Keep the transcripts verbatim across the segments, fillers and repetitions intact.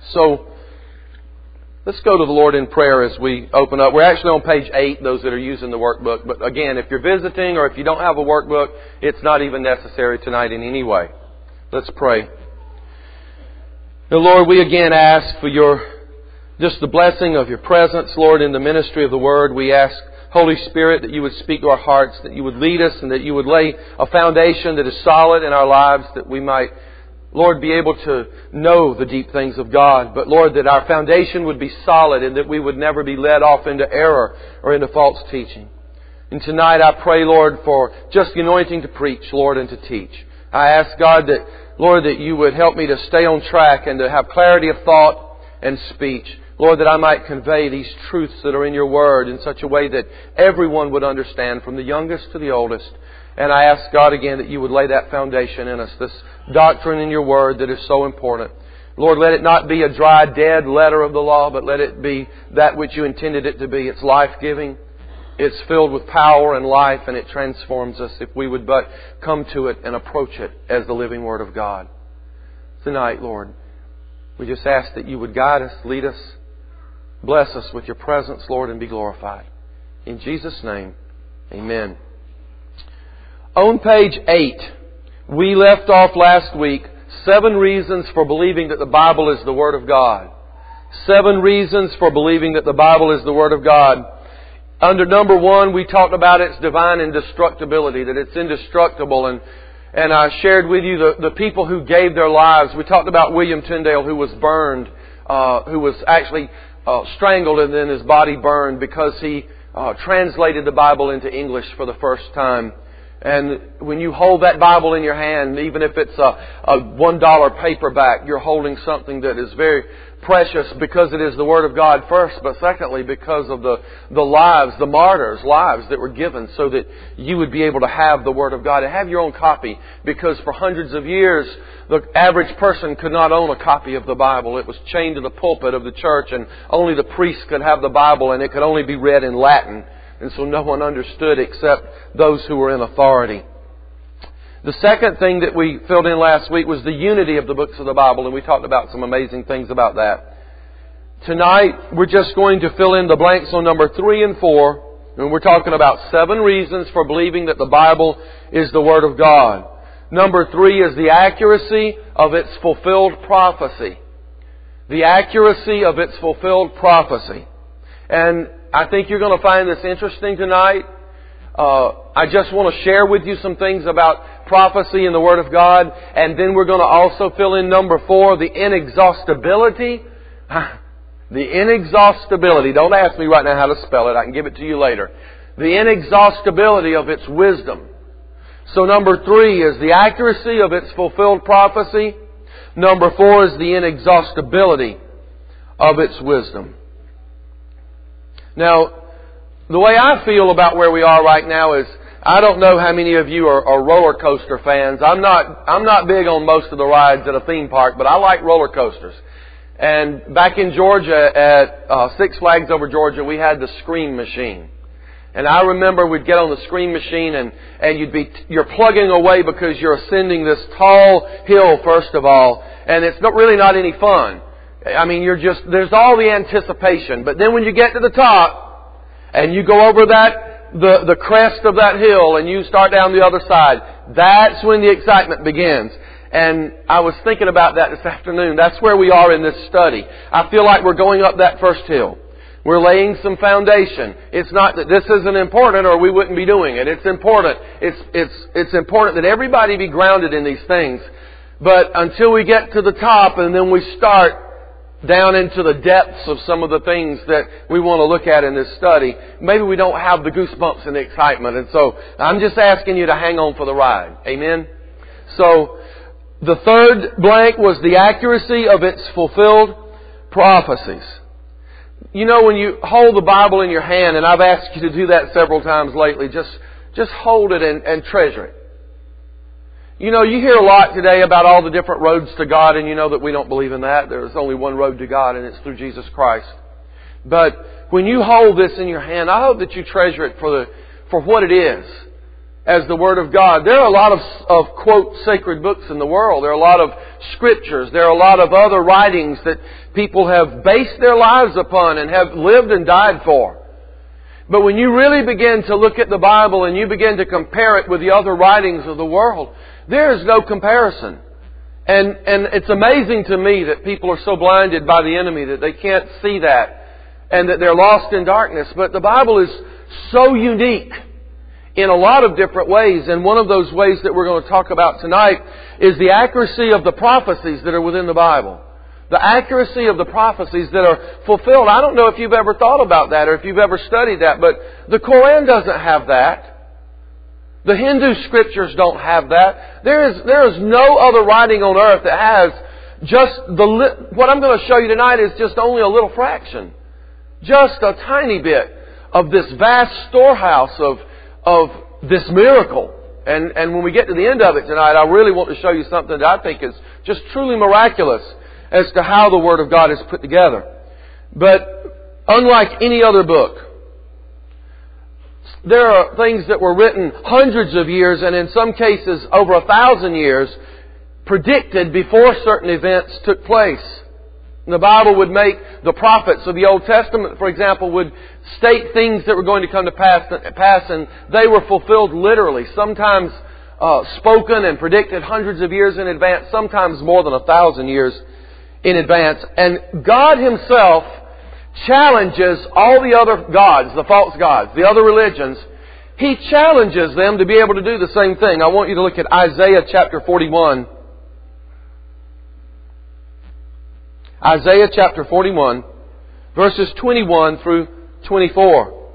So, let's go to the Lord in prayer as we open up. We're actually on page eight, those that are using the workbook. But again, if you're visiting or if you don't have a workbook, it's not even necessary tonight in any way. Let's pray. Now, Lord, we again ask for your, just the blessing of your presence, Lord, in the ministry of the Word. We ask, Holy Spirit, that you would speak to our hearts, that you would lead us, and that you would lay a foundation that is solid in our lives, that we might, Lord, be able to know the deep things of God. But Lord, that our foundation would be solid and that we would never be led off into error or into false teaching. And tonight I pray, Lord, for just the anointing to preach, Lord, and to teach. I ask, God, that, Lord, that you would help me to stay on track and to have clarity of thought and speech. Lord, that I might convey these truths that are in your Word in such a way that everyone would understand, from the youngest to the oldest. And I ask, God, again, that you would lay that foundation in us, this doctrine in your Word that is so important. Lord, let it not be a dry, dead letter of the law, but let it be that which you intended it to be. It's life-giving. It's filled with power and life, and it transforms us if we would but come to it and approach it as the living Word of God. Tonight, Lord, we just ask that you would guide us, lead us, bless us with your presence, Lord, and be glorified. In Jesus' name, amen. On page eight, we left off last week, seven reasons for believing that the Bible is the Word of God. Seven reasons for believing that the Bible is the Word of God. Under number one, we talked about its divine indestructibility, that it's indestructible. And, and I shared with you the, the people who gave their lives. We talked about William Tyndale, who was burned, uh, who was actually uh, strangled and then his body burned because he uh, translated the Bible into English for the first time. And when you hold that Bible in your hand, even if it's a, a one dollar paperback, you're holding something that is very precious because it is the Word of God first, but secondly because of the, the lives, the martyrs' lives that were given so that you would be able to have the Word of God and have your own copy, because for hundreds of years the average person could not own a copy of the Bible. It was chained to the pulpit of the church and only the priest could have the Bible, and it could only be read in Latin. And so no one understood except those who were in authority. The second thing that we filled in last week was the unity of the books of the Bible, and we talked about some amazing things about that. Tonight, we're just going to fill in the blanks on number three and four, and we're talking about seven reasons for believing that the Bible is the Word of God. Number three is the accuracy of its fulfilled prophecy. The accuracy of its fulfilled prophecy. And I think you're going to find this interesting tonight. Uh, I just want to share with you some things about prophecy in the Word of God. And then we're going to also fill in number four, the inexhaustibility. The inexhaustibility. Don't ask me right now how to spell it. I can give it to you later. The inexhaustibility of its wisdom. So number three is the accuracy of its fulfilled prophecy. Number four is the inexhaustibility of its wisdom. Now, the way I feel about where we are right now is, I don't know how many of you are, are roller coaster fans. I'm not, I'm not big on most of the rides at a theme park, but I like roller coasters. And back in Georgia at uh, Six Flags Over Georgia, we had the Scream Machine. And I remember we'd get on the Scream Machine and, and you'd be, you're plugging away because you're ascending this tall hill, first of all, and it's not really not any fun. I mean, you're just, there's all the anticipation. But then when you get to the top and you go over that, the, the crest of that hill and you start down the other side, that's when the excitement begins. And I was thinking about that this afternoon. That's where we are in this study. I feel like we're going up that first hill. We're laying some foundation. It's not that this isn't important or we wouldn't be doing it. It's important. It's, it's, it's important that everybody be grounded in these things. But until we get to the top and then we start down into the depths of some of the things that we want to look at in this study, maybe we don't have the goosebumps and the excitement. And so I'm just asking you to hang on for the ride. Amen? So the third blank was the accuracy of its fulfilled prophecies. You know, when you hold the Bible in your hand, and I've asked you to do that several times lately, just, just hold it and, and treasure it. You know, you hear a lot today about all the different roads to God, and you know that we don't believe in that. There's only one road to God, and it's through Jesus Christ. But when you hold this in your hand, I hope that you treasure it for the, for what it is. as the Word of God. There are a lot of, of, quote, sacred books in the world. There are a lot of scriptures. There are a lot of other writings that people have based their lives upon and have lived and died for. But when you really begin to look at the Bible and you begin to compare it with the other writings of the world, there is no comparison. And, and it's amazing to me that people are so blinded by the enemy that they can't see that and that they're lost in darkness. But the Bible is so unique in a lot of different ways. And one of those ways that we're going to talk about tonight is the accuracy of the prophecies that are within the Bible. The accuracy of the prophecies that are fulfilled. I don't know if you've ever thought about that or if you've ever studied that, but the Koran doesn't have that. The Hindu scriptures don't have that. There is, there is no other writing on earth that has just the... What I'm going to show you tonight is just only a little fraction. Just a tiny bit of this vast storehouse of, of this miracle. And, and when we get to the end of it tonight, I really want to show you something that I think is just truly miraculous as to how the Word of God is put together. But unlike any other book, there are things that were written hundreds of years and in some cases over a thousand years predicted before certain events took place. And the Bible would make the prophets of the Old Testament, for example, would state things that were going to come to pass, pass and they were fulfilled literally. Sometimes uh, spoken and predicted hundreds of years in advance, sometimes more than a thousand years in advance. And God Himself challenges all the other gods, the false gods, the other religions. He challenges them to be able to do the same thing. I want you to look at Isaiah chapter forty-one. Isaiah chapter forty-one, verses twenty-one through twenty-four.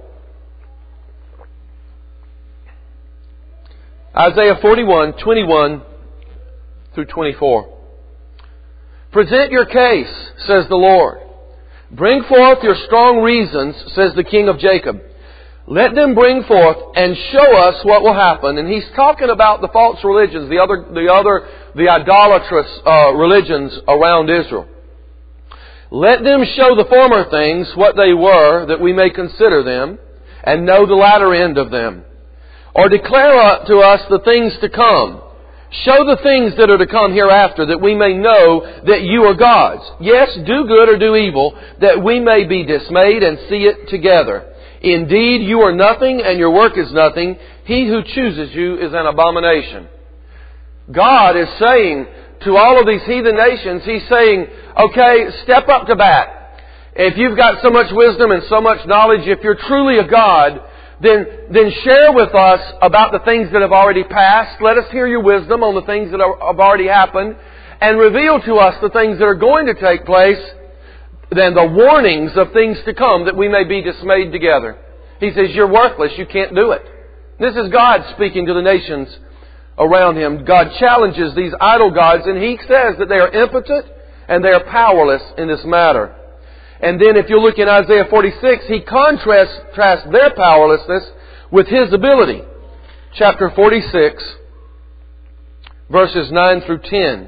Isaiah forty-one, twenty-one through twenty-four. Present your case, says the Lord. Bring forth your strong reasons, says the King of Jacob. Let them bring forth and show us what will happen. And he's talking about the false religions, the other, the other, the idolatrous uh, religions around Israel. Let them show the former things what they were, that we may consider them, and know the latter end of them. Or declare to us the things to come. Show the things that are to come hereafter, that we may know that you are gods. Yes, do good or do evil, that we may be dismayed and see it together. Indeed, you are nothing, and your work is nothing. He who chooses you is an abomination. God is saying to all of these heathen nations, He's saying, okay, step up to bat. If you've got so much wisdom and so much knowledge, if you're truly a God, Then, then share with us about the things that have already passed. Let us hear your wisdom on the things that are, have already happened. And reveal to us the things that are going to take place. Then the warnings of things to come, that we may be dismayed together. He says, you're worthless. You can't do it. This is God speaking to the nations around Him. God challenges these idol gods, and He says that they are impotent and they are powerless in this matter. And then if you look in Isaiah forty-six, He contrasts, contrasts their powerlessness with His ability. Chapter forty-six, verses nine through ten.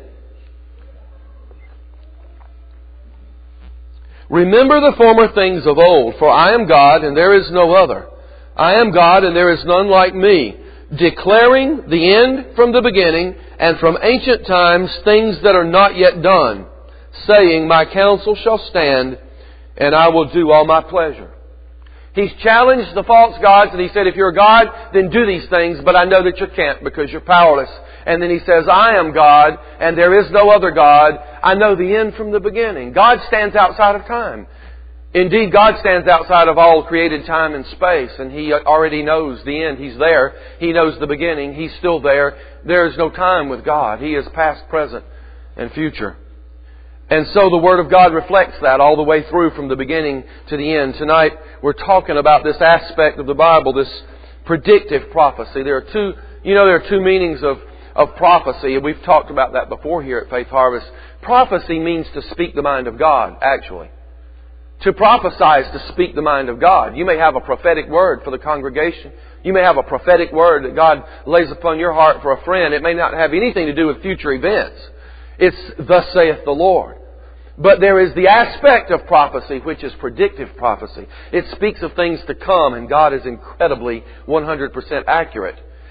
Remember the former things of old, for I am God and there is no other. I am God and there is none like me, declaring the end from the beginning, and from ancient times things that are not yet done, saying, my counsel shall stand, and I will do all my pleasure. He's challenged the false gods, and He said, if you're a God, then do these things, but I know that you can't because you're powerless. And then He says, I am God, and there is no other God. I know the end from the beginning. God stands outside of time. Indeed, God stands outside of all created time and space, and He already knows the end. He's there. He knows the beginning. He's still there. There is no time with God. He is past, present, and future. And so the Word of God reflects that all the way through from the beginning to the end. Tonight we're talking about this aspect of the Bible, this predictive prophecy. There are two, you know, there are two meanings of, of prophecy, and we've talked about that before here at Faith Harvest. Prophecy means to speak the mind of God, actually. To prophesy is to speak the mind of God. You may have a prophetic word for the congregation. You may have a prophetic word that God lays upon your heart for a friend. It may not have anything to do with future events. It's thus saith the Lord. But there is the aspect of prophecy which is predictive prophecy. It speaks of things to come, and God is incredibly one hundred percent accurate.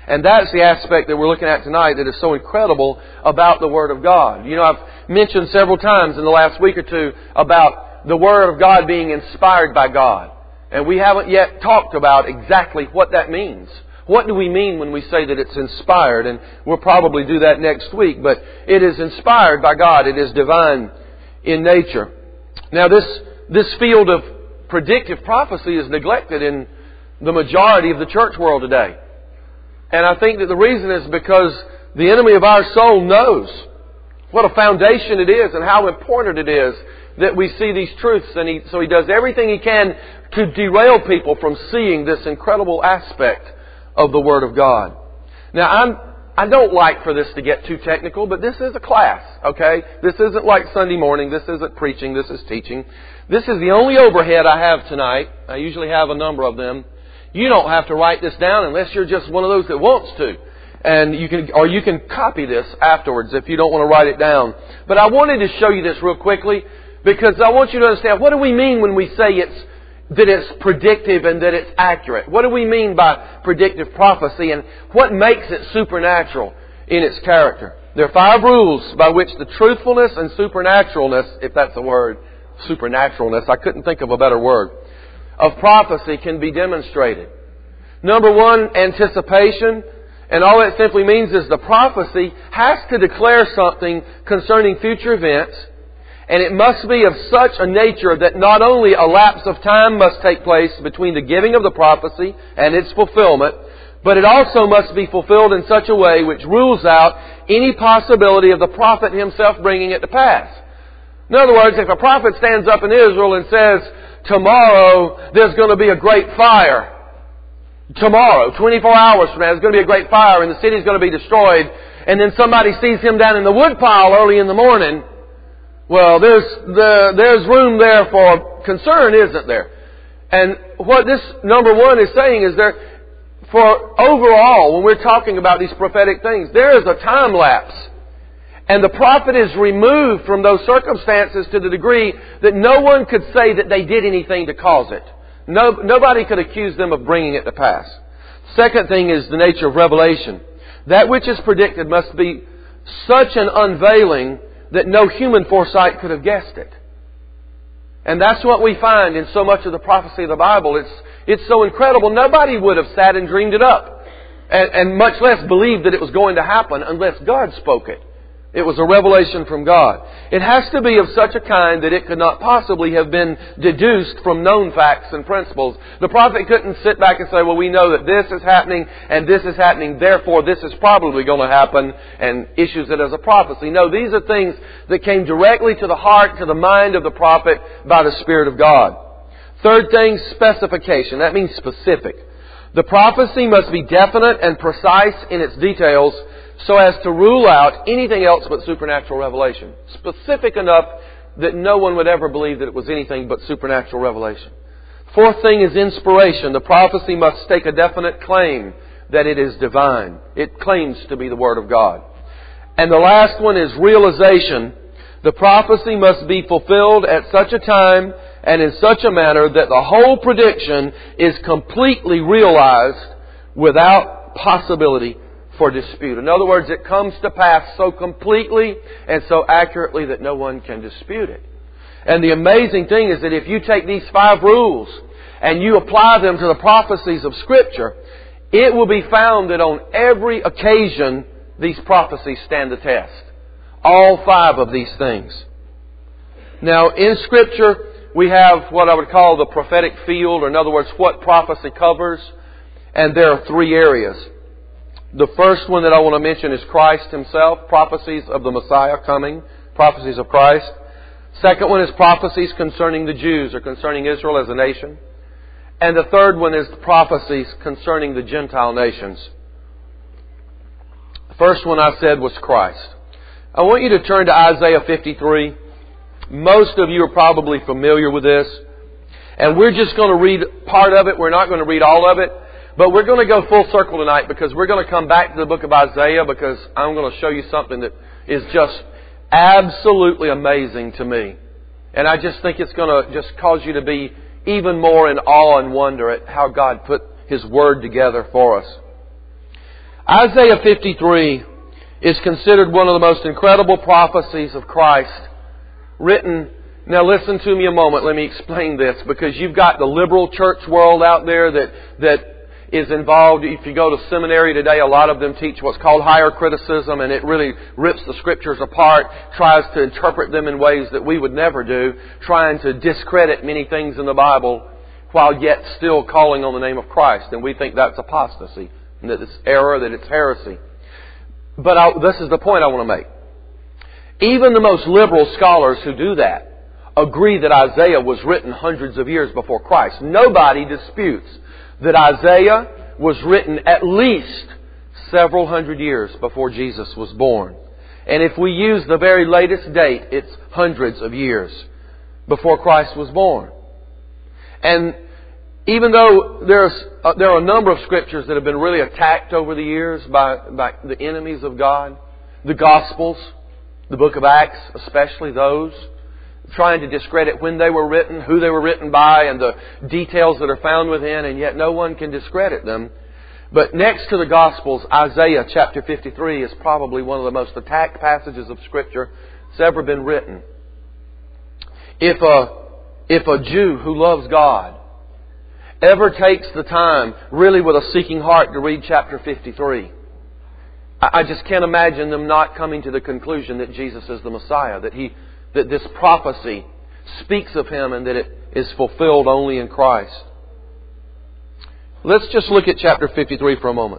And that's the aspect that we're looking at tonight that is so incredible about the Word of God. You know, I've mentioned several times in the last week or two about the Word of God being inspired by God. And we haven't yet talked about exactly what that means. What do we mean when we say that it's inspired? And we'll probably do that next week. But it is inspired by God. It is divine in nature. Now this, this field of predictive prophecy is neglected in the majority of the church world today. And I think that the reason is because the enemy of our soul knows what a foundation it is and how important it is that we see these truths. And he, so he does everything he can to derail people from seeing this incredible aspect of the Word of God. Now, I'm, I don't like for this to get too technical, but this is a class, okay? This isn't like Sunday morning. This isn't preaching. This is teaching. This is the only overhead I have tonight. I usually have a number of them. You don't have to write this down unless you're just one of those that wants to. And you can, or you can copy this afterwards if you don't want to write it down. But I wanted to show you this real quickly because I want you to understand, what do we mean when we say it's, that it's predictive and that it's accurate? What do we mean by predictive prophecy, and what makes it supernatural in its character? There are five rules by which the truthfulness and supernaturalness, if that's a word, supernaturalness, I couldn't think of a better word, of prophecy can be demonstrated. Number one, anticipation. And all that simply means is the prophecy has to declare something concerning future events, and it must be of such a nature that not only a lapse of time must take place between the giving of the prophecy and its fulfillment, but it also must be fulfilled in such a way which rules out any possibility of the prophet himself bringing it to pass. In other words, if a prophet stands up in Israel and says, tomorrow there's going to be a great fire. Tomorrow, twenty-four hours from now, there's going to be a great fire and the city's going to be destroyed. And then somebody sees him down in the woodpile early in the morning. Well, there's the, there's room there for concern, isn't there? And what this number one is saying is there, for overall, when we're talking about these prophetic things, there is a time lapse. And the prophet is removed from those circumstances to the degree that no one could say that they did anything to cause it. No, nobody could accuse them of bringing it to pass. Second thing is the nature of revelation. That which is predicted must be such an unveiling that no human foresight could have guessed it. And that's what we find in so much of the prophecy of the Bible. It's, it's so incredible. Nobody would have sat and dreamed it up. And, and much less believed that it was going to happen unless God spoke it. It was a revelation from God. It has to be of such a kind that it could not possibly have been deduced from known facts and principles. The prophet couldn't sit back and say, well, we know that this is happening and this is happening, therefore this is probably going to happen, and issues it as a prophecy. No, these are things that came directly to the heart, to the mind of the prophet by the Spirit of God. Third thing, specification. That means specific. The prophecy must be definite and precise in its details, so as to rule out anything else but supernatural revelation. Specific enough that no one would ever believe that it was anything but supernatural revelation. Fourth thing is inspiration. The prophecy must stake a definite claim that it is divine. It claims to be the Word of God. And the last one is realization. The prophecy must be fulfilled at such a time and in such a manner that the whole prediction is completely realized without possibility for dispute. In other words, it comes to pass so completely and so accurately that no one can dispute it. And the amazing thing is that if you take these five rules and you apply them to the prophecies of Scripture, it will be found that on every occasion these prophecies stand the test. All five of these things. Now, in Scripture, we have what I would call the prophetic field, or in other words, what prophecy covers. And there are three areas. The first one that I want to mention is Christ Himself, prophecies of the Messiah coming, prophecies of Christ. Second one is prophecies concerning the Jews or concerning Israel as a nation. And the third one is prophecies concerning the Gentile nations. The first one I said was Christ. I want you to turn to Isaiah fifty-three. Most of you are probably familiar with this. And we're just going to read part of it. We're not going to read all of it. But we're going to go full circle tonight because we're going to come back to the book of Isaiah, because I'm going to show you something that is just absolutely amazing to me. And I just think it's going to just cause you to be even more in awe and wonder at how God put His Word together for us. Isaiah fifty-three is considered one of the most incredible prophecies of Christ written. Now listen to me a moment. Let me explain this, because you've got the liberal church world out there that, that is involved. If you go to seminary today, a lot of them teach what's called higher criticism, and it really rips the Scriptures apart, tries to interpret them in ways that we would never do, trying to discredit many things in the Bible while yet still calling on the name of Christ. And we think that's apostasy, and that it's error, that it's heresy. But I, this is the point I want to make. Even the most liberal scholars who do that agree that Isaiah was written hundreds of years before Christ. Nobody disputes that Isaiah was written at least several hundred years before Jesus was born. And if we use the very latest date, it's hundreds of years before Christ was born. And even though there's, uh, there are a number of Scriptures that have been really attacked over the years by, by the enemies of God, the Gospels, the book of Acts, especially those, trying to discredit when they were written, who they were written by, and the details that are found within, and yet no one can discredit them. But next to the Gospels, Isaiah chapter fifty-three is probably one of the most attacked passages of Scripture that's ever been written. If a, if a Jew who loves God ever takes the time, really with a seeking heart, to read chapter fifty-three, I just can't imagine them not coming to the conclusion that Jesus is the Messiah, that He that this prophecy speaks of Him and that it is fulfilled only in Christ. Let's just look at chapter fifty-three for a moment.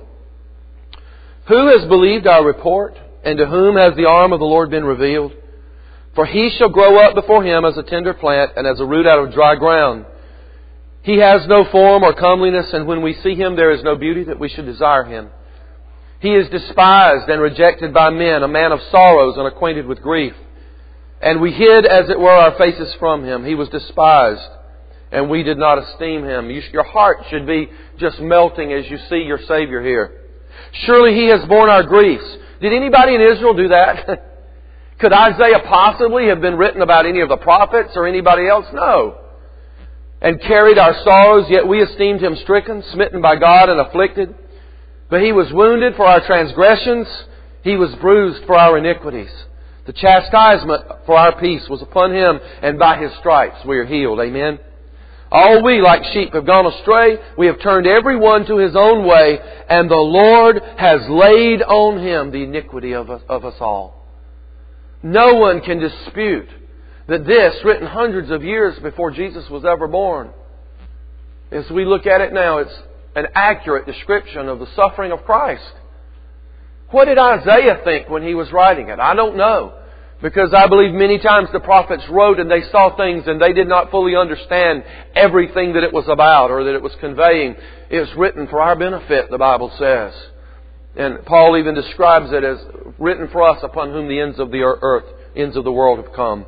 Who has believed our report, and to whom has the arm of the Lord been revealed? For He shall grow up before Him as a tender plant and as a root out of dry ground. He has no form or comeliness, and when we see Him there is no beauty that we should desire Him. He is despised and rejected by men, a man of sorrows and acquainted with grief. And we hid, as it were, our faces from Him. He was despised, and we did not esteem Him. You, your heart should be just melting as you see your Savior here. Surely He has borne our griefs. Did anybody in Israel do that? Could Isaiah possibly have been written about any of the prophets or anybody else? No. And carried our sorrows, yet we esteemed Him stricken, smitten by God, and afflicted. But He was wounded for our transgressions. He was bruised for our iniquities. The chastisement for our peace was upon Him, and by His stripes we are healed. Amen. All we like sheep have gone astray. We have turned every one to his own way, and the Lord has laid on Him the iniquity of us, of us all. No one can dispute that this, written hundreds of years before Jesus was ever born, as we look at it now, it's an accurate description of the suffering of Christ. What did Isaiah think when he was writing it? I don't know. Because I believe many times the prophets wrote and they saw things and they did not fully understand everything that it was about or that it was conveying. It was written for our benefit, the Bible says. And Paul even describes it as written for us, upon whom the ends of the earth, ends of the world have come.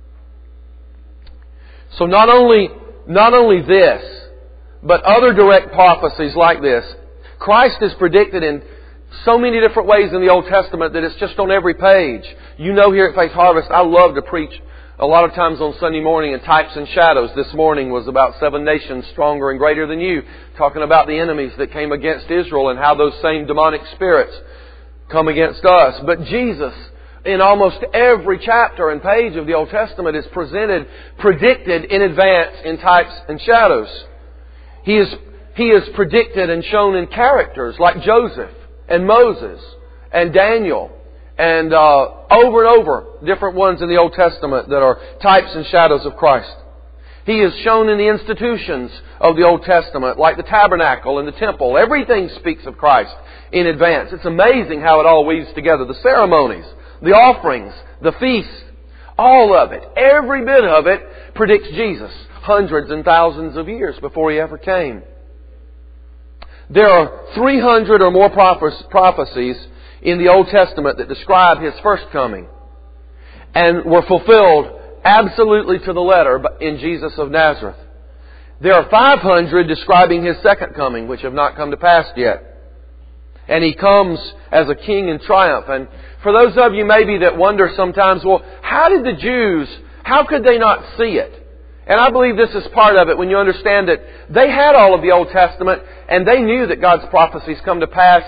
So not only, not only this, but other direct prophecies like this. Christ is predicted in so many different ways in the Old Testament that it's just on every page. You know, here at Faith Harvest, I love to preach a lot of times on Sunday morning in types and shadows. This morning was about seven nations stronger and greater than you, talking about the enemies that came against Israel and how those same demonic spirits come against us. But Jesus, in almost every chapter and page of the Old Testament, is presented, predicted in advance in types and shadows. He is, he is predicted and shown in characters like Joseph and Moses and Daniel, and uh, over and over different ones in the Old Testament that are types and shadows of Christ. He is shown in the institutions of the Old Testament, like the tabernacle and the temple. Everything speaks of Christ in advance. It's amazing how it all weaves together. The ceremonies, the offerings, the feasts, all of it, every bit of it predicts Jesus hundreds and thousands of years before He ever came. There are three hundred or more prophecies in the Old Testament that describe His first coming and were fulfilled absolutely to the letter in Jesus of Nazareth. There are five hundred describing His second coming, which have not come to pass yet. And He comes as a king in triumph. And for those of you maybe that wonder sometimes, well, how did the Jews, how could they not see it? And I believe this is part of it when you understand that they had all of the Old Testament and they knew that God's prophecies come to pass,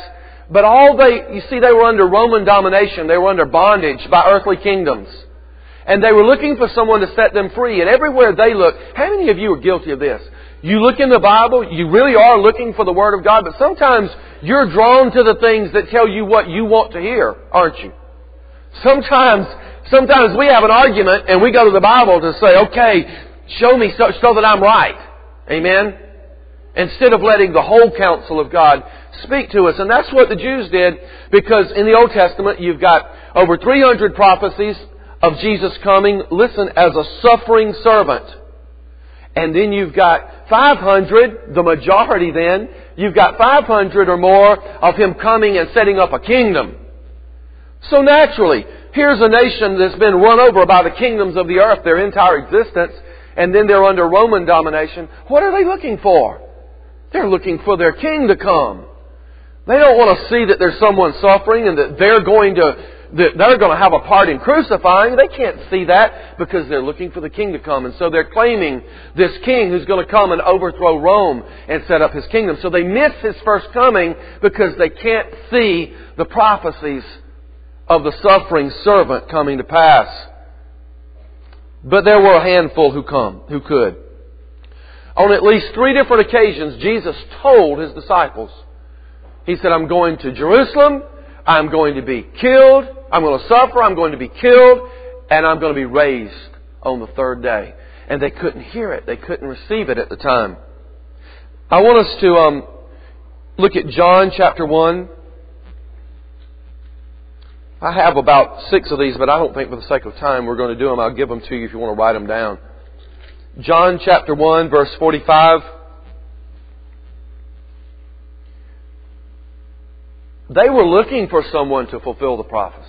But all they, you see, they were under Roman domination. They were under bondage by earthly kingdoms. And they were looking for someone to set them free. And everywhere they look, how many of you are guilty of this? You look in the Bible, you really are looking for the Word of God, but sometimes you're drawn to the things that tell you what you want to hear, aren't you? Sometimes, sometimes we have an argument and we go to the Bible to say, okay, show me so, so that I'm right. Amen? Instead of letting the whole counsel of God speak to us. And that's what the Jews did, because in the Old Testament you've got over three hundred prophecies of Jesus coming, listen, as a suffering servant. And then you've got five hundred, the majority then, you've got five hundred or more of Him coming and setting up a kingdom. So naturally, here's a nation that's been run over by the kingdoms of the earth their entire existence, and then they're under Roman domination. What are they looking for? They're looking for their king to come. They don't want to see that there's someone suffering and that they're going to that they're going to have a part in crucifying. They can't see that because they're looking for the king to come. And so they're claiming this king who's going to come and overthrow Rome and set up his kingdom. So they miss His first coming because they can't see the prophecies of the suffering servant coming to pass. But there were a handful who come, who could. On at least three different occasions, Jesus told His disciples, He said, I'm going to Jerusalem, I'm going to be killed, I'm going to suffer, I'm going to be killed, and I'm going to be raised on the third day. And they couldn't hear it. They couldn't receive it at the time. I want us to um, look at John chapter one. I have about six of these, but I don't think for the sake of time we're going to do them. I'll give them to you if you want to write them down. John chapter one, verse forty-five. They were looking for someone to fulfill the prophecies.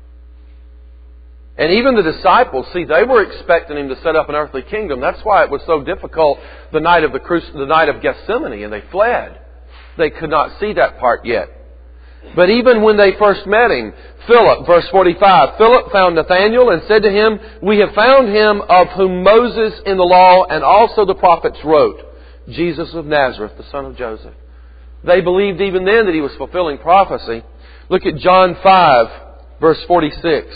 And even the disciples, see, they were expecting Him to set up an earthly kingdom. That's why it was so difficult the night of the cruci- the night of Gethsemane, and they fled. They could not see that part yet. But even when they first met Him, Philip, verse forty-five, Philip found Nathanael and said to him, We have found him of whom Moses in the law and also the prophets wrote, Jesus of Nazareth, the son of Joseph. They believed even then that He was fulfilling prophecy. Look at John five, verse forty-six.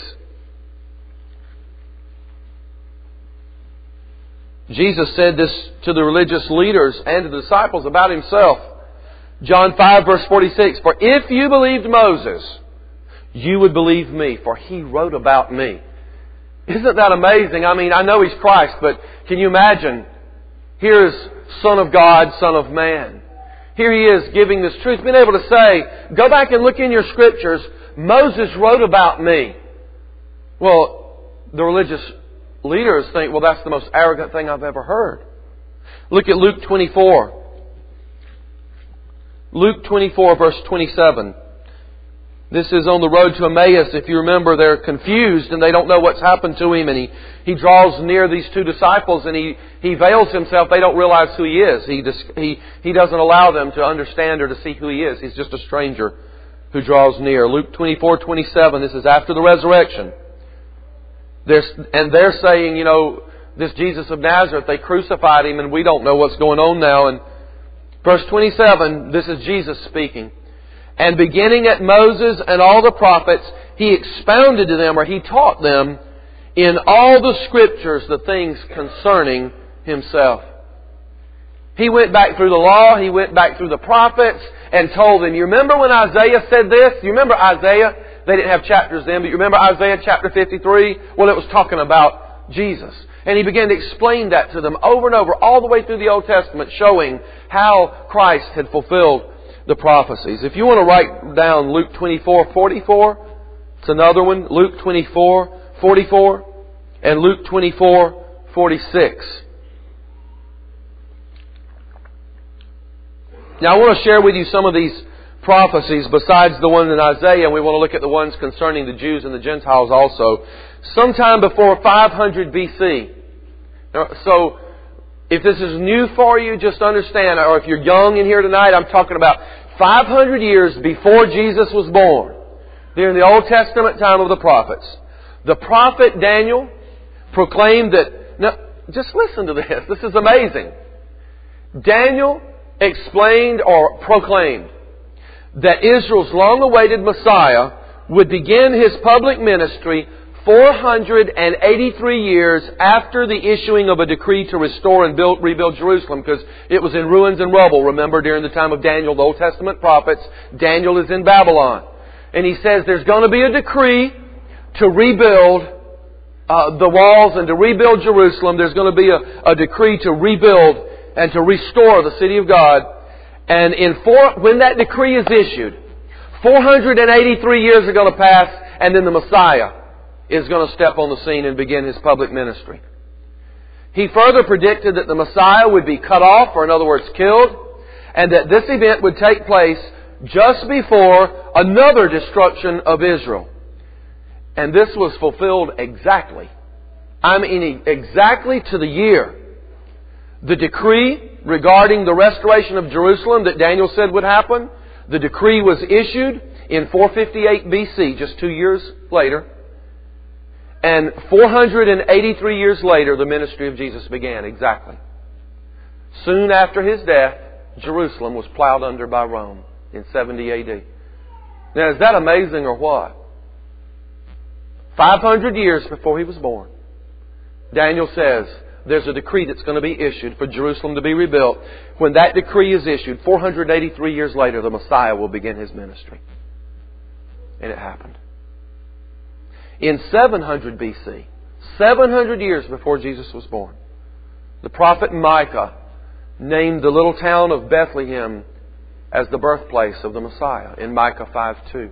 Jesus said this to the religious leaders and to the disciples about Himself. John five, verse forty-six. For if you believed Moses, you would believe me, for he wrote about me. Isn't that amazing? I mean, I know He's Christ, but can you imagine? Here's Son of God, Son of Man. Here He is giving this truth, being able to say, go back and look in your Scriptures. Moses wrote about me. Well, the religious leaders think, well, that's the most arrogant thing I've ever heard. Look at Luke twenty-four. Luke twenty-four, verse twenty-seven. This is on the road to Emmaus. If you remember, they're confused and they don't know what's happened to Him. And He, he draws near these two disciples and He, he veils Himself. They don't realize who He is. He, just, he, he doesn't allow them to understand or to see who He is. He's just a stranger who draws near. Luke twenty-four, twenty-seven. This is after the resurrection. They're, and they're saying, you know, this Jesus of Nazareth, they crucified Him and we don't know what's going on now. And verse twenty-seven, this is Jesus speaking. And beginning at Moses and all the prophets, He expounded to them, or He taught them, in all the Scriptures the things concerning Himself. He went back through the law, He went back through the prophets, and told them, you remember when Isaiah said this? You remember Isaiah? They didn't have chapters then, but you remember Isaiah chapter fifty-three? Well, it was talking about Jesus. And He began to explain that to them over and over, all the way through the Old Testament, showing how Christ had fulfilled the prophecies. If you want to write down Luke twenty-four, forty-four, it's another one. Luke twenty-four, forty-four, and Luke twenty-four, forty-six. Now I want to share with you some of these prophecies besides the one in Isaiah, and we want to look at the ones concerning the Jews and the Gentiles also. Sometime before five hundred B C. So, if this is new for you, just understand, or if you're young in here tonight, I'm talking about five hundred years before Jesus was born, during the Old Testament time of the prophets. The prophet Daniel proclaimed that... Now, just listen to this. This is amazing. Daniel explained or proclaimed that Israel's long-awaited Messiah would begin His public ministry four hundred eighty-three years after the issuing of a decree to restore and build, rebuild Jerusalem, because it was in ruins and rubble. Remember, during the time of Daniel, the Old Testament prophets, Daniel is in Babylon. And he says there's going to be a decree to rebuild uh, the walls and to rebuild Jerusalem. There's going to be a, a decree to rebuild and to restore the city of God. And in four, when that decree is issued, four hundred eighty-three years are going to pass, and then the Messiah is going to step on the scene and begin His public ministry. He further predicted that the Messiah would be cut off, or in other words, killed, and that this event would take place just before another destruction of Israel. And this was fulfilled exactly. I mean, exactly to the year. The decree regarding the restoration of Jerusalem that Daniel said would happen, the decree was issued in four fifty-eight B C, just two years later. And four hundred eighty-three years later, the ministry of Jesus began, exactly. Soon after His death, Jerusalem was plowed under by Rome in seventy A D. Now, is that amazing or what? five hundred years before He was born, Daniel says there's a decree that's going to be issued for Jerusalem to be rebuilt. When that decree is issued, four hundred eighty-three years later, the Messiah will begin His ministry. And it happened. In seven hundred B C, seven hundred years before Jesus was born, the prophet Micah named the little town of Bethlehem as the birthplace of the Messiah in Micah five two.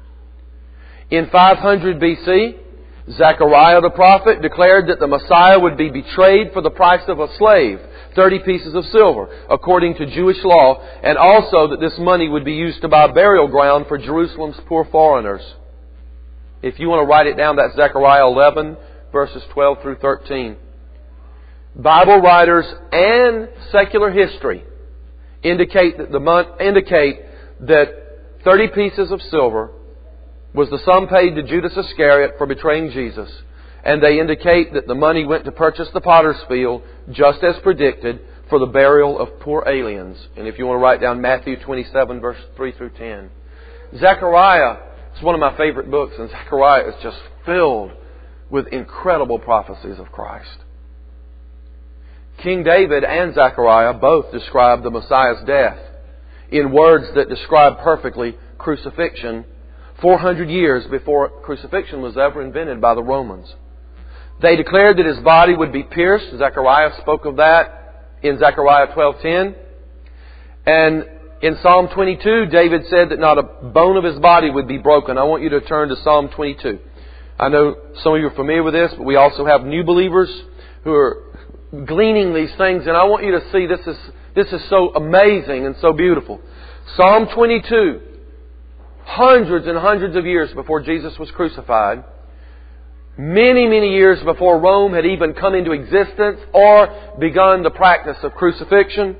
In five hundred B C, Zechariah the prophet declared that the Messiah would be betrayed for the price of a slave, thirty pieces of silver, according to Jewish law, and also that this money would be used to buy burial ground for Jerusalem's poor foreigners. If you want to write it down, that's Zechariah eleven, verses twelve through thirteen. Bible writers and secular history indicate that the mon- indicate that thirty pieces of silver was the sum paid to Judas Iscariot for betraying Jesus. And they indicate that the money went to purchase the potter's field, just as predicted, for the burial of poor aliens. And if you want to write down Matthew twenty-seven, verse three through ten. Zechariah is one of my favorite books, and Zechariah is just filled with incredible prophecies of Christ. King David and Zechariah both describe the Messiah's death in words that describe perfectly crucifixion four hundred years before crucifixion was ever invented by the Romans. They declared that His body would be pierced. Zechariah spoke of that in Zechariah twelve ten. And in Psalm twenty-two, David said that not a bone of His body would be broken. I want you to turn to Psalm twenty-two. I know some of you are familiar with this, but we also have new believers who are gleaning these things, and I want you to see this is this is so amazing and so beautiful. Psalm twenty-two, hundreds and hundreds of years before Jesus was crucified, many, many years before Rome had even come into existence or begun the practice of crucifixion,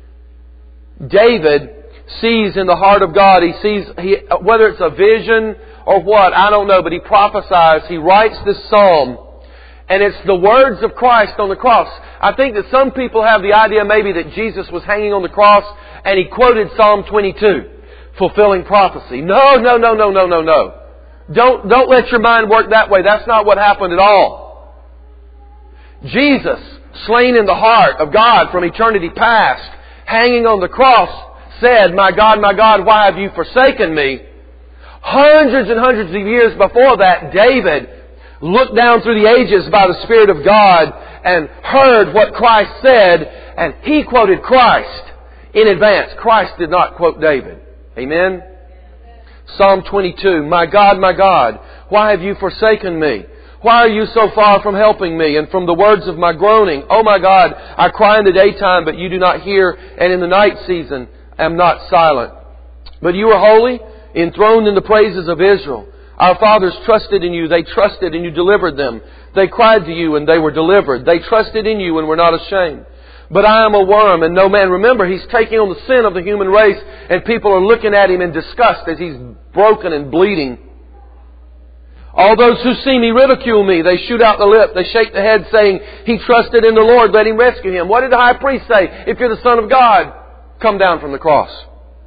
David sees in the heart of God, he sees, he, whether it's a vision or what, I don't know, but he prophesies, he writes this psalm, and it's the words of Christ on the cross. I think that some people have the idea maybe that Jesus was hanging on the cross and He quoted Psalm twenty-two, fulfilling prophecy. No, no, no, no, no, no, no. Don't, don't let your mind work that way. That's not what happened at all. Jesus, slain in the heart of God from eternity past, hanging on the cross, said, "My God, my God, why have you forsaken me?" Hundreds and hundreds of years before that, David looked down through the ages by the Spirit of God and heard what Christ said, and he quoted Christ in advance. Christ did not quote David. Amen? Psalm twenty-two, "My God, my God, why have you forsaken me? Why are you so far from helping me and from the words of my groaning? Oh my God, I cry in the daytime, but you do not hear, and in the night season am not silent. But you are holy, enthroned in the praises of Israel. Our fathers trusted in you. They trusted and you delivered them. They cried to you and they were delivered. They trusted in you and were not ashamed. But I am a worm and no man." Remember, he's taking on the sin of the human race, and people are looking at him in disgust as he's broken and bleeding. "All those who see me ridicule me. They shoot out the lip. They shake the head, saying, 'He trusted in the Lord. Let Him rescue him.'" What did the high priest say? "If you're the Son of God, come down from the cross."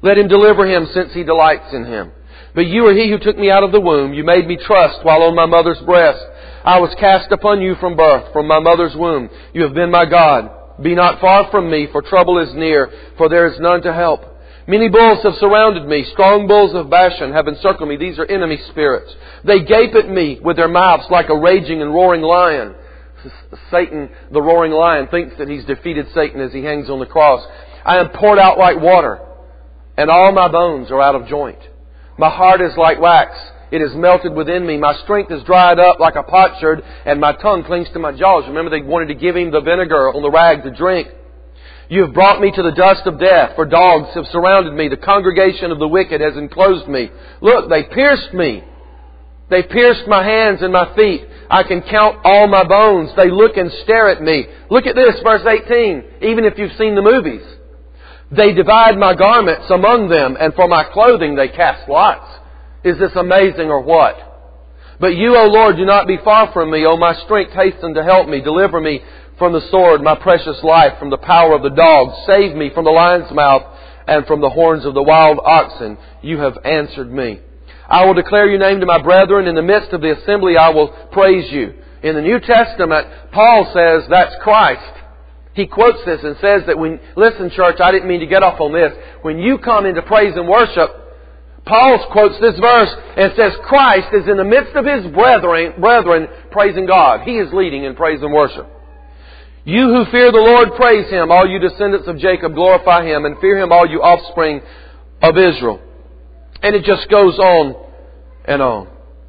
Let Him deliver him, since He delights in him. But You are He who took me out of the womb. You made me trust while on my mother's breast. I was cast upon You from birth, from my mother's womb. You have been my God. Be not far from me, for trouble is near, for there is none to help. Many bulls have surrounded me. Strong bulls of Bashan have encircled me. These are enemy spirits. They gape at me with their mouths like a raging and roaring lion. Satan, the roaring lion, thinks that he's defeated Satan as he hangs on the cross. I am poured out like water, and all my bones are out of joint. My heart is like wax. It is melted within me. My strength is dried up like a potsherd, and my tongue clings to my jaws. Remember, they wanted to give him the vinegar on the rag to drink. You have brought me to the dust of death, for dogs have surrounded me. The congregation of the wicked has enclosed me. Look, they pierced me. They pierced my hands and my feet. I can count all my bones. They look and stare at me. Look at this, verse eighteen, even if you've seen the movies. They divide my garments among them, and for my clothing they cast lots. Is this amazing or what? But You, O Lord, do not be far from me. O my strength, hasten to help me. Deliver me from the sword, my precious life, from the power of the dogs. Save me from the lion's mouth and from the horns of the wild oxen. You have answered me. I will declare Your name to my brethren. In the midst of the assembly I will praise You. In the New Testament, Paul says that's Christ. He quotes this and says that when, listen church, I didn't mean to get off on this. When you come into praise and worship, Paul quotes this verse and says Christ is in the midst of His brethren, brethren praising God. He is leading in praise and worship. You who fear the Lord, praise Him. All you descendants of Jacob, glorify Him. And fear Him, all you offspring of Israel. And it just goes on and on.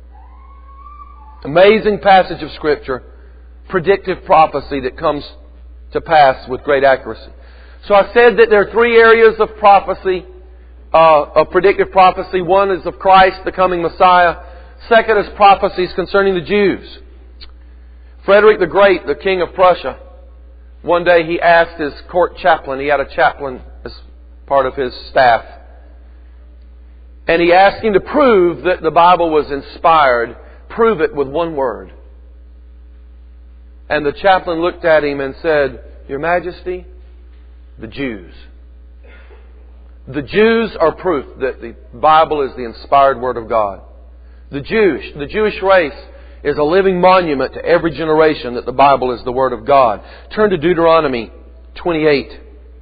Amazing passage of Scripture. Predictive prophecy that comes to pass with great accuracy. So I said that there are three areas of prophecy, uh, of predictive prophecy. One is of Christ, the coming Messiah. Second is prophecies concerning the Jews. Frederick the Great, the King of Prussia, one day he asked his court chaplain, he had a chaplain as part of his staff, and he asked him to prove that the Bible was inspired, prove it with one word. And the chaplain looked at him and said, Your Majesty, the Jews. The Jews are proof that the Bible is the inspired Word of God. The Jewish, the Jewish race is a living monument to every generation that the Bible is the Word of God. Turn to Deuteronomy twenty-eight.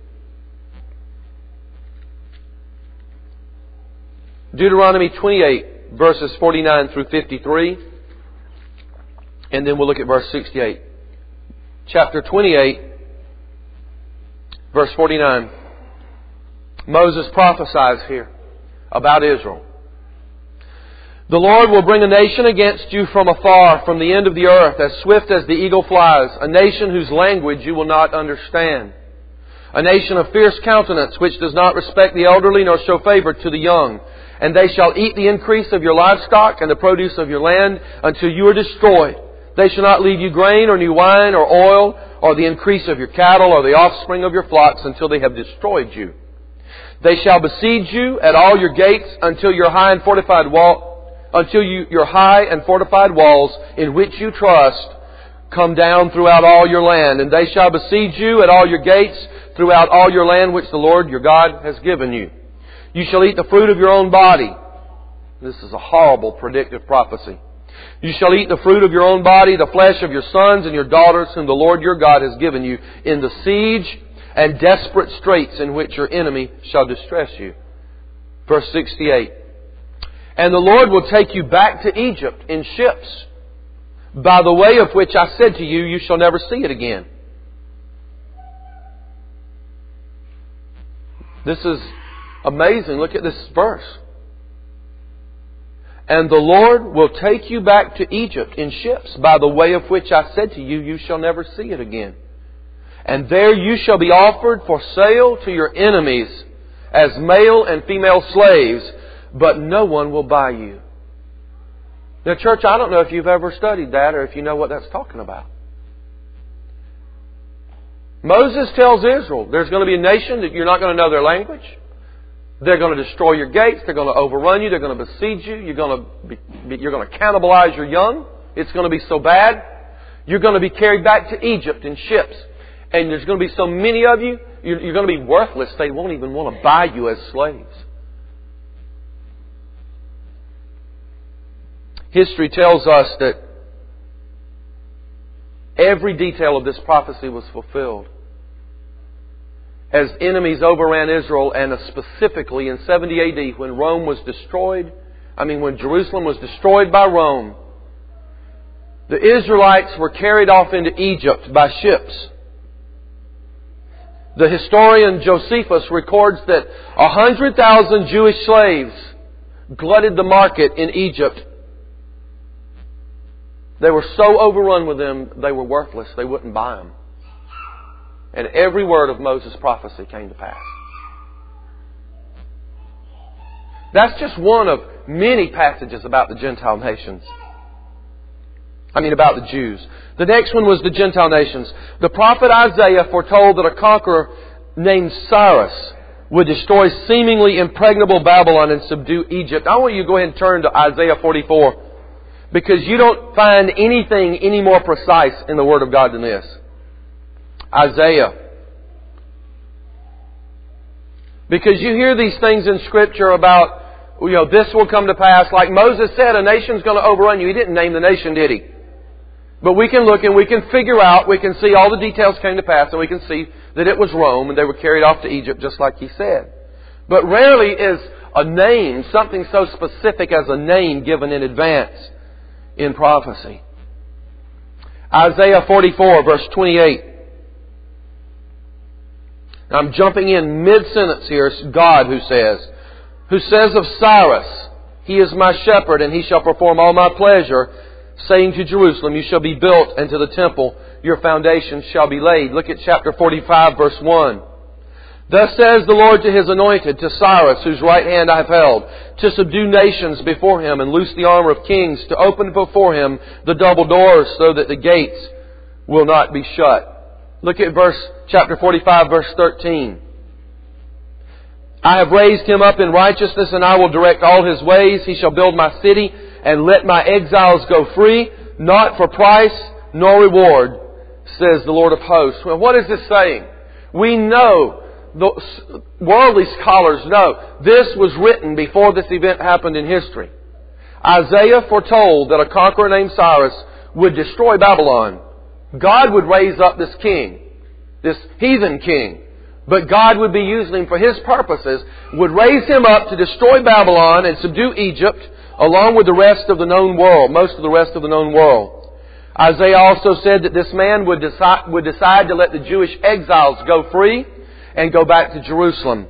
Deuteronomy twenty-eight, verses forty-nine through fifty-three. And then we'll look at verse sixty-eight. Chapter twenty-eight, verse forty-nine. Moses prophesies here about Israel. The Lord will bring a nation against you from afar, from the end of the earth, as swift as the eagle flies, a nation whose language you will not understand. A nation of fierce countenance, which does not respect the elderly nor show favor to the young. And they shall eat the increase of your livestock and the produce of your land until you are destroyed. They shall not leave you grain or new wine or oil or the increase of your cattle or the offspring of your flocks until they have destroyed you. They shall besiege you at all your gates until your high and fortified wall, until you, your high and fortified walls in which you trust come down throughout all your land. And they shall besiege you at all your gates throughout all your land which the Lord your God has given you. You shall eat the fruit of your own body. This is a horrible predictive prophecy. You shall eat the fruit of your own body, the flesh of your sons and your daughters whom the Lord your God has given you in the siege and desperate straits in which your enemy shall distress you. Verse sixty-eight. And the Lord will take you back to Egypt in ships, by the way of which I said to you, you shall never see it again. This is amazing. Look at this verse. And the Lord will take you back to Egypt in ships, by the way of which I said to you, you shall never see it again. And there you shall be offered for sale to your enemies as male and female slaves, but no one will buy you. Now, church, I don't know if you've ever studied that or if you know what that's talking about. Moses tells Israel, there's going to be a nation that you're not going to know their language. They're going to destroy your gates. They're going to overrun you. They're going to besiege you. You're going to be, you're going to cannibalize your young. It's going to be so bad. You're going to be carried back to Egypt in ships. And there's going to be so many of you you're, you're going to be worthless, they won't even want to buy you as slaves. History tells us that every detail of this prophecy was fulfilled. As enemies overran Israel, and specifically in seventy A D when Rome was destroyed, I mean when Jerusalem was destroyed by Rome, the Israelites were carried off into Egypt by ships. The historian Josephus records that a hundred thousand Jewish slaves glutted the market in Egypt. They were so overrun with them, they were worthless. They wouldn't buy them. And every word of Moses' prophecy came to pass. That's just one of many passages about the Gentile nations. I mean about the Jews. The next one was the Gentile nations. The prophet Isaiah foretold that a conqueror named Cyrus would destroy seemingly impregnable Babylon and subdue Egypt. I want you to go ahead and turn to Isaiah forty-four, because you don't find anything any more precise in the Word of God than this. Isaiah. Because you hear these things in Scripture about, you know, this will come to pass. Like Moses said, a nation's going to overrun you. He didn't name the nation, did he? But we can look and we can figure out, we can see all the details came to pass, and we can see that it was Rome and they were carried off to Egypt just like he said. But rarely is a name, something so specific as a name, given in advance in prophecy. Isaiah forty-four verse twenty-eight. I'm jumping in mid-sentence here. It's God who says, who says of Cyrus, He is my shepherd, and He shall perform all my pleasure, saying to Jerusalem, you shall be built, and to the temple your foundations shall be laid. Look at chapter forty-five, verse one. Thus says the Lord to His anointed, to Cyrus, whose right hand I have held, to subdue nations before Him, and loose the armor of kings, to open before Him the double doors, so that the gates will not be shut. Look at verse chapter forty-five, verse thirteen. I have raised him up in righteousness, and I will direct all his ways. He shall build my city, and let my exiles go free, not for price nor reward, says the Lord of hosts. Well, what is this saying? We know, the worldly scholars know, this was written before this event happened in history. Isaiah foretold that a conqueror named Cyrus would destroy Babylon. God would raise up this king, this heathen king. But God would be using him for His purposes, would raise him up to destroy Babylon and subdue Egypt, along with the rest of the known world, most of the rest of the known world. Isaiah also said that this man would decide, would decide to let the Jewish exiles go free and go back to Jerusalem.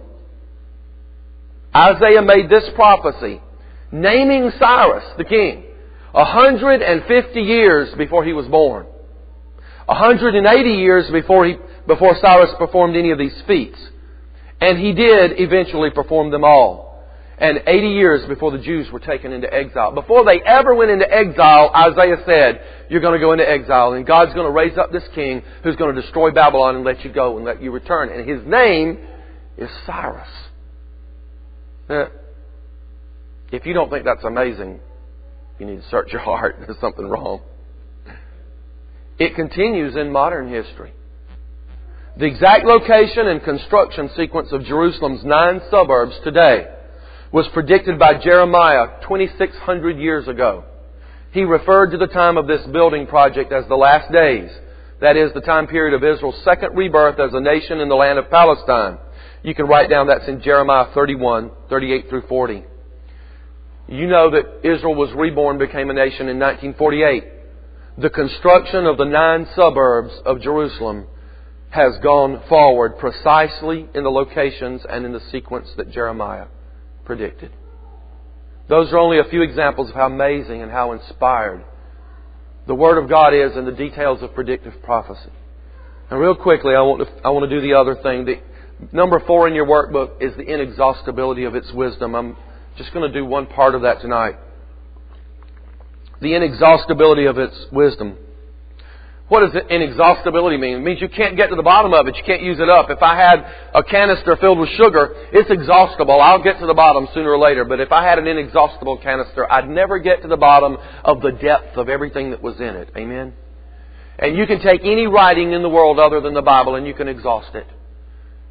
Isaiah made this prophecy, naming Cyrus, the king, one hundred fifty years before he was born. one hundred eighty years before he, before Cyrus performed any of these feats. And he did eventually perform them all. And eighty years before the Jews were taken into exile. Before they ever went into exile, Isaiah said, you're going to go into exile, and God's going to raise up this king who's going to destroy Babylon and let you go and let you return. And his name is Cyrus. Now, if you don't think that's amazing, you need to search your heart. There's something wrong. It continues in modern history. The exact location and construction sequence of Jerusalem's nine suburbs today was predicted by Jeremiah twenty-six hundred years ago. He referred to the time of this building project as the last days. That is, the time period of Israel's second rebirth as a nation in the land of Palestine. You can write down that's in Jeremiah thirty-one, thirty-eight through forty. You know that Israel was reborn, became a nation in nineteen forty-eight. The construction of the nine suburbs of Jerusalem has gone forward precisely in the locations and in the sequence that Jeremiah predicted. Those are only a few examples of how amazing and how inspired the Word of God is in the details of predictive prophecy. And real quickly, I want to, I want to do the other thing. The, number four in your workbook is the inexhaustibility of its wisdom. I'm just going to do one part of that tonight. The inexhaustibility of its wisdom. What does inexhaustibility mean? It means you can't get to the bottom of it. You can't use it up. If I had a canister filled with sugar, it's exhaustible. I'll get to the bottom sooner or later. But if I had an inexhaustible canister, I'd never get to the bottom of the depth of everything that was in it. Amen? And you can take any writing in the world other than the Bible and you can exhaust it.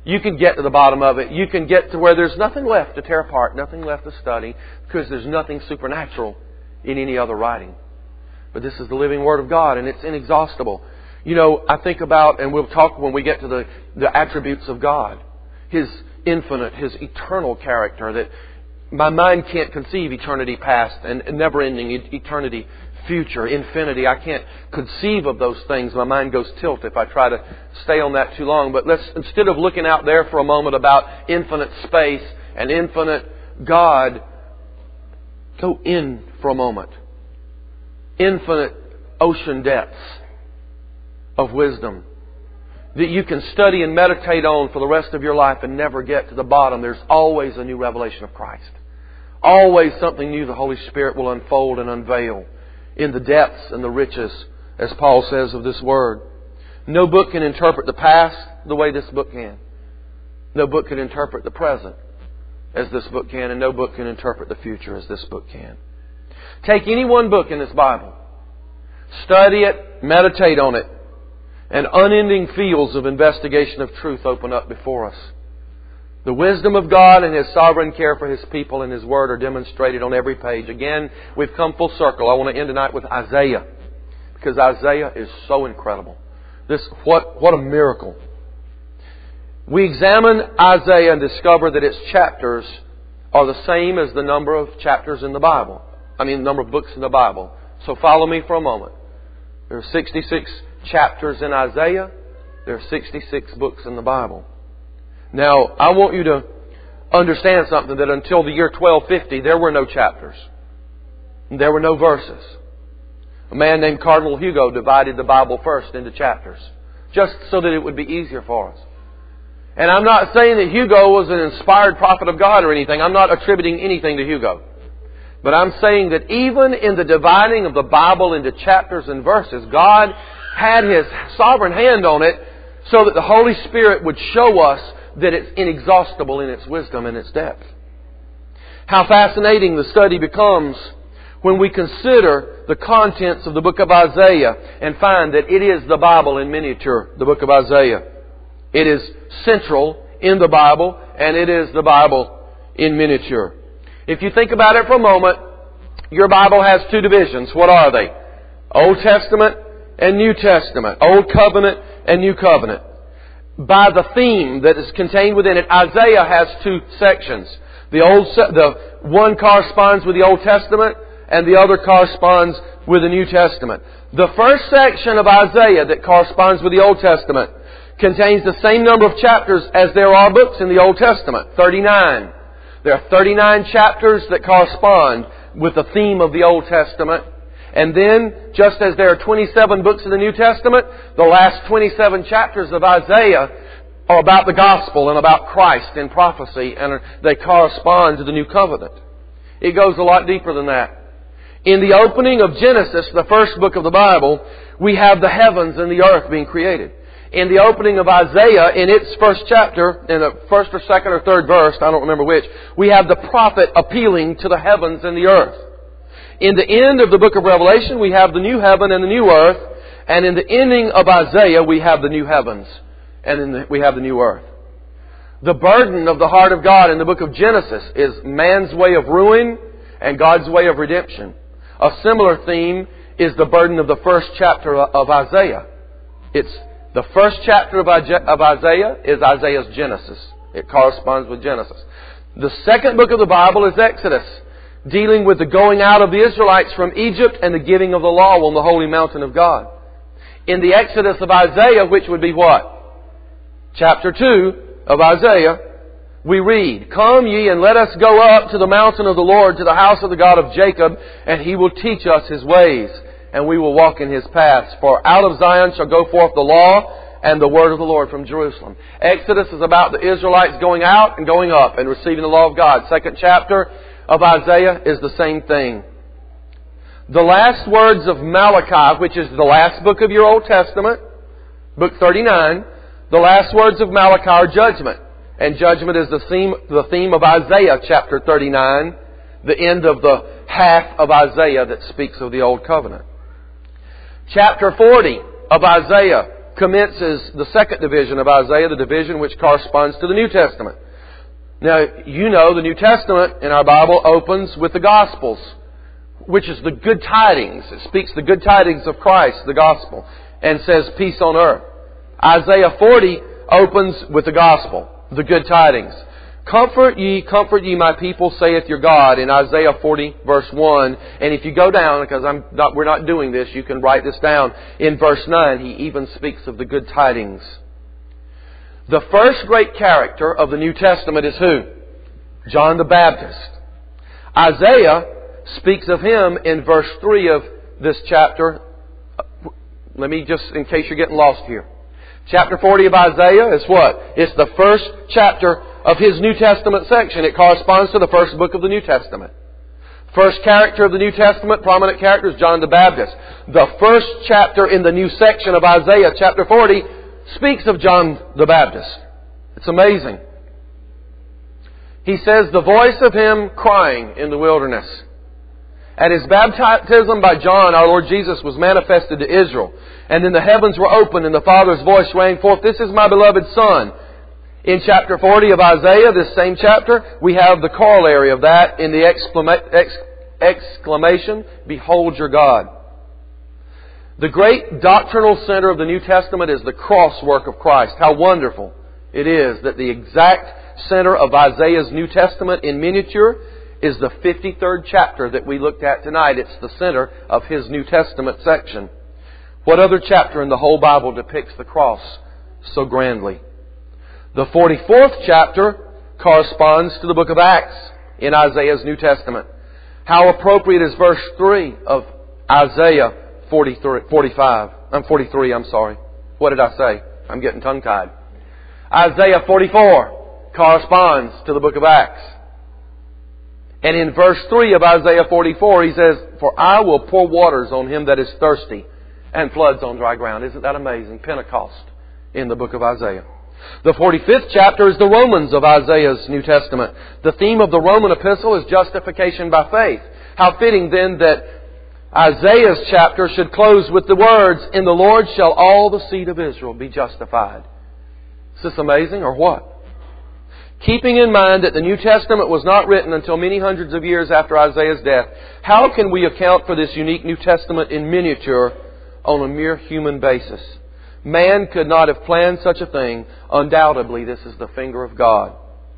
You can get to the bottom of it. You can get to where there's nothing left to tear apart, nothing left to study, because there's nothing supernatural in any other writing. But this is the living Word of God, and it's inexhaustible. You know, I think about, and we'll talk when we get to the, the attributes of God. His infinite, His eternal character, that my mind can't conceive eternity past and never-ending eternity future, infinity. I can't conceive of those things. My mind goes tilt if I try to stay on that too long. But let's, instead of looking out there for a moment about infinite space and infinite God, go in for a moment. Infinite ocean depths of wisdom that you can study and meditate on for the rest of your life and never get to the bottom. There's always a new revelation of Christ. Always something new the Holy Spirit will unfold and unveil in the depths and the riches, as Paul says of this Word. No book can interpret the past the way this book can. No book can interpret the present as this book can, and no book can interpret the future as this book can. Take any one book in this Bible, study it, meditate on it, and unending fields of investigation of truth open up before us. The wisdom of God and His sovereign care for His people and His Word are demonstrated on every page. Again, we've come full circle. I want to end tonight with Isaiah, because Isaiah is so incredible. This, what, what a miracle. We examine Isaiah and discover that its chapters are the same as the number of chapters in the Bible. I mean, the number of books in the Bible. So follow me for a moment. There are sixty-six chapters in Isaiah. There are sixty-six books in the Bible. Now, I want you to understand something, that until the year twelve fifty, there were no chapters. There were no verses. A man named Cardinal Hugo divided the Bible first into chapters, just so that it would be easier for us. And I'm not saying that Hugo was an inspired prophet of God or anything. I'm not attributing anything to Hugo. But I'm saying that even in the dividing of the Bible into chapters and verses, God had His sovereign hand on it so that the Holy Spirit would show us that it's inexhaustible in its wisdom and its depth. How fascinating the study becomes when we consider the contents of the book of Isaiah and find that it is the Bible in miniature, the book of Isaiah. It is central in the Bible, and it is the Bible in miniature. If you think about it for a moment, your Bible has two divisions. What are they? Old Testament and New Testament. Old Covenant and New Covenant. By the theme that is contained within it, Isaiah has two sections. The old, the one corresponds with the Old Testament, and the other corresponds with the New Testament. The first section of Isaiah that corresponds with the Old Testament contains the same number of chapters as there are books in the Old Testament, thirty-nine. There are thirty-nine chapters that correspond with the theme of the Old Testament. And then, just as there are twenty-seven books in the New Testament, the last twenty-seven chapters of Isaiah are about the gospel and about Christ in prophecy, and they correspond to the New Covenant. It goes a lot deeper than that. In the opening of Genesis, the first book of the Bible, we have the heavens and the earth being created. In the opening of Isaiah, in its first chapter, in the first or second or third verse, I don't remember which, we have the prophet appealing to the heavens and the earth. In the end of the book of Revelation, we have the new heaven and the new earth. And in the ending of Isaiah, we have the new heavens and in the, we have the new earth. The burden of the heart of God in the book of Genesis is man's way of ruin and God's way of redemption. A similar theme is the burden of the first chapter of Isaiah. It's the first chapter of Isaiah is Isaiah's Genesis. It corresponds with Genesis. The second book of the Bible is Exodus, dealing with the going out of the Israelites from Egypt and the giving of the law on the holy mountain of God. In the Exodus of Isaiah, which would be what? Chapter two of Isaiah, we read, "Come ye and let us go up to the mountain of the Lord, to the house of the God of Jacob, and He will teach us His ways, and we will walk in His paths. For out of Zion shall go forth the law and the word of the Lord from Jerusalem." Exodus is about the Israelites going out and going up and receiving the law of God. Second chapter of Isaiah is the same thing. The last words of Malachi, which is the last book of your Old Testament, book thirty-nine, the last words of Malachi are judgment. And judgment is the theme, the theme of Isaiah chapter thirty-nine, the end of the half of Isaiah that speaks of the Old Covenant. Chapter forty of Isaiah commences the second division of Isaiah, the division which corresponds to the New Testament. Now, you know the New Testament in our Bible opens with the Gospels, which is the good tidings. It speaks the good tidings of Christ, the Gospel, and says peace on earth. Isaiah forty opens with the Gospel, the good tidings. Comfort ye, comfort ye my people, saith your God, in Isaiah forty verse one. And if you go down, because I'm not, we're not doing this, you can write this down. In verse nine, he even speaks of the good tidings. The first great character of the New Testament is who? John the Baptist. Isaiah speaks of him in verse three of this chapter. Let me just, in case you're getting lost here. Chapter forty of Isaiah is what? It's the first chapter of his New Testament section. It corresponds to the first book of the New Testament. First character of the New Testament, prominent character, is John the Baptist. The first chapter in the new section of Isaiah, chapter forty, speaks of John the Baptist. It's amazing. He says, the voice of him crying in the wilderness. At his baptism by John, our Lord Jesus was manifested to Israel. And then the heavens were opened and the Father's voice rang forth, this is my beloved Son. In chapter forty of Isaiah, this same chapter, we have the corollary of that in the exclama- ex- exclamation, behold your God. The great doctrinal center of the New Testament is the cross work of Christ. How wonderful it is that the exact center of Isaiah's New Testament in miniature is the fifty-third chapter that we looked at tonight. It's the center of his New Testament section. What other chapter in the whole Bible depicts the cross so grandly? The forty-fourth chapter corresponds to the book of Acts in Isaiah's New Testament. How appropriate is verse three of Isaiah forty-three, forty-five. I'm forty-three, I'm sorry. What did I say? I'm getting tongue-tied. Isaiah forty-four corresponds to the book of Acts. And in verse three of Isaiah forty-four, he says, for I will pour waters on him that is thirsty, and floods on dry ground. Isn't that amazing? Pentecost in the book of Isaiah. The forty-fifth chapter is the Romans of Isaiah's New Testament. The theme of the Roman epistle is justification by faith. How fitting then that Isaiah's chapter should close with the words, in the Lord shall all the seed of Israel be justified. Is this amazing or what? Keeping in mind that the New Testament was not written until many hundreds of years after Isaiah's death, how can we account for this unique New Testament in miniature on a mere human basis? Man could not have planned such a thing. Undoubtedly, this is the finger of God.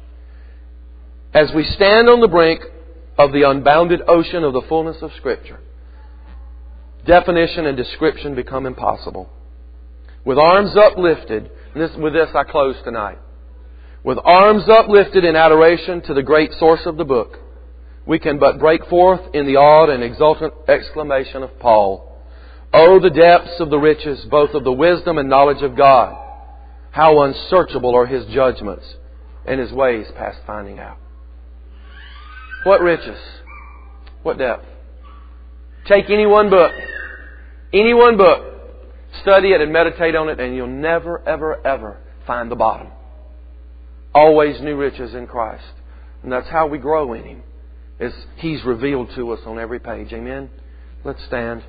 As we stand on the brink of the unbounded ocean of the fullness of Scripture, definition and description become impossible. With arms uplifted, and this, with this I close tonight. With arms uplifted in adoration to the great source of the book, we can but break forth in the awed and exultant exclamation of Paul, oh, the depths of the riches, both of the wisdom and knowledge of God. How unsearchable are His judgments and His ways past finding out. What riches? What depth? Take any one book, any one book, study it and meditate on it, and you'll never, ever, ever find the bottom. Always new riches in Christ. And that's how we grow in Him, is He's revealed to us on every page. Amen? Let's stand.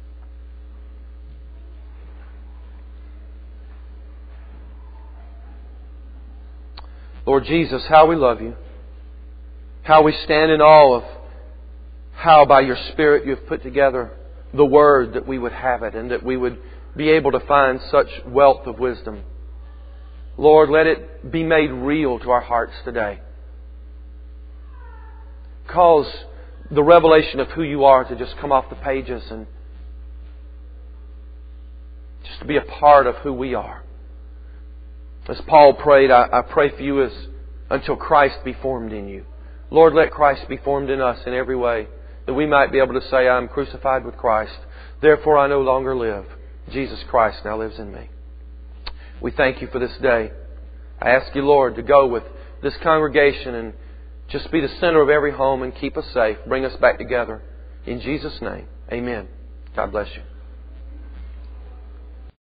Lord Jesus, how we love You. How we stand in awe of how by Your Spirit You have put together the Word, that we would have it and that we would be able to find such wealth of wisdom. Lord, let it be made real to our hearts today. Cause the revelation of who You are to just come off the pages and just to be a part of who we are. As Paul prayed, I, I pray for you as until Christ be formed in you. Lord, let Christ be formed in us in every way, that we might be able to say, I am crucified with Christ. Therefore I no longer live. Jesus Christ now lives in me. We thank You for this day. I ask You, Lord, to go with this congregation and just be the center of every home and keep us safe. Bring us back together. In Jesus' name, amen. God bless you.